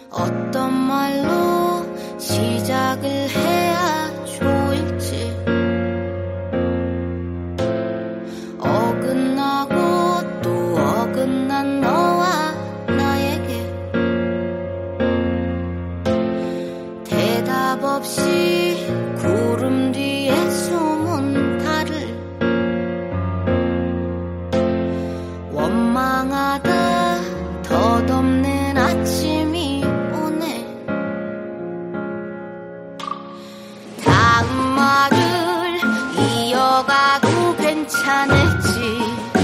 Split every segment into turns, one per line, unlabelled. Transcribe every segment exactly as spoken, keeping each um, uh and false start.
어떤 말로 시작을 해야 좋을지 어긋나고 또 어긋난 너와 나에게 대답 없이 구름 뒤에 숨은 달을 원망하다 덧없는 아침이 오네. 다음 말을 이어가도 괜찮을지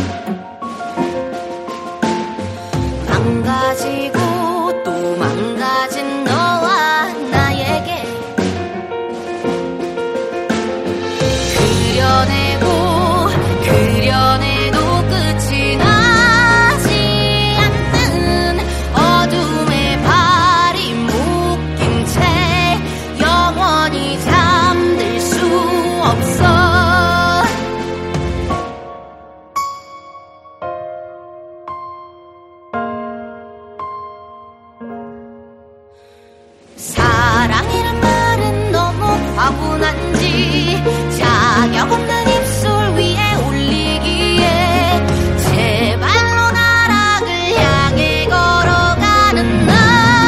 망가지고 또 망가진 너와 나에게 그려내고 그려내도 끝이 나지 않는 어둠의 발이 묶인 채 영원히 잠들 수 없어. 사랑이란 말은 너무 과분한지 자격 없는 입술 위에 올리기에 제발로 나락을 향해 걸어가는 난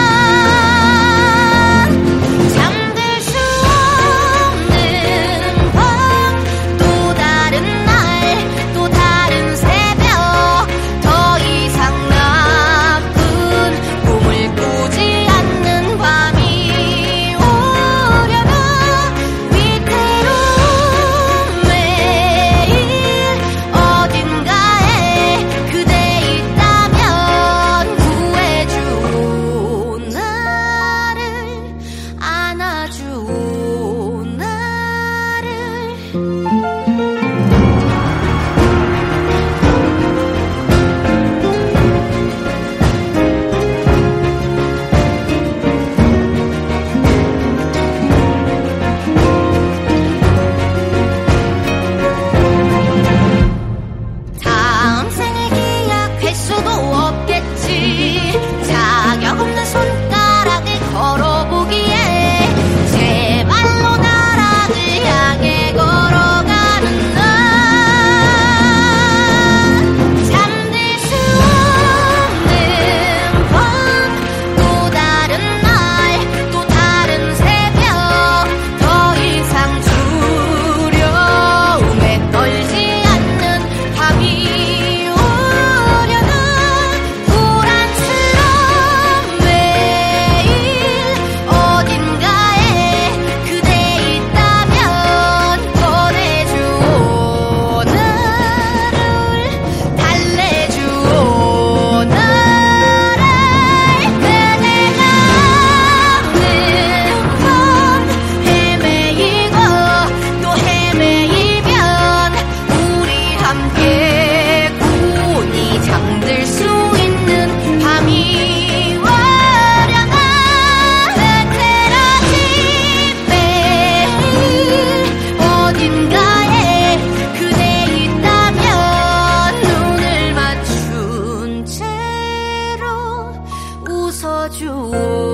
잠들 수 없는 밤 또 다른 날 또 다른 새벽 더 이상 나쁜 꿈을 꾸지 않는 밤이 오려나 위태로운 매일 어딘가에 그대 있다면 구해줘 나를 안아줘 나를 다음 생을 기약할 수도 없겠지. 자격 없는 손가락을 걸어보기에 제발로 나락을 향해 걸어가는 난 잠들 수 없는 밤 또 다른 날 또 다른 새벽 더 이상 두려움에 떨지 않는 밤이 오려나 불안스러운 매일 어딘가에 그대 있다면 꺼내줘 나를 달래줘 나를 그대가 없는 밤 헤매이고 또 헤매이면 우리 함께 고니 잠들 수 있는 밤이 오려나 흐트러진 매일 어딘가에 그대 있다면 눈을 맞춘 채로 웃어줘